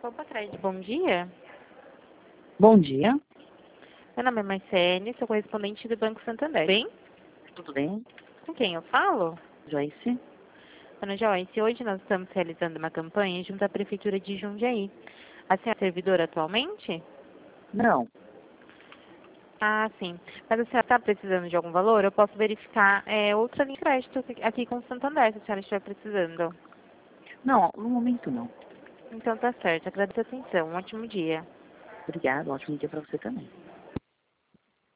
Opa, Cred, bom dia. Bom dia, Meu nome é Marcele, sou correspondente do Banco Santander. Bem? tudo bem? Com quem eu falo? Joyce? Dona Joyce, hoje nós estamos realizando uma campanha junto à Prefeitura de Jundiaí. A senhora é servidora atualmente? Não, Ah, sim. Mas a senhora está precisando de algum valor? Eu posso verificar outra linha de crédito aqui com o Santander, se a senhora estiver precisando. não, no momento não. Então tá certo. Agradeço a atenção. Um ótimo dia. Obrigado, ótimo dia para você também.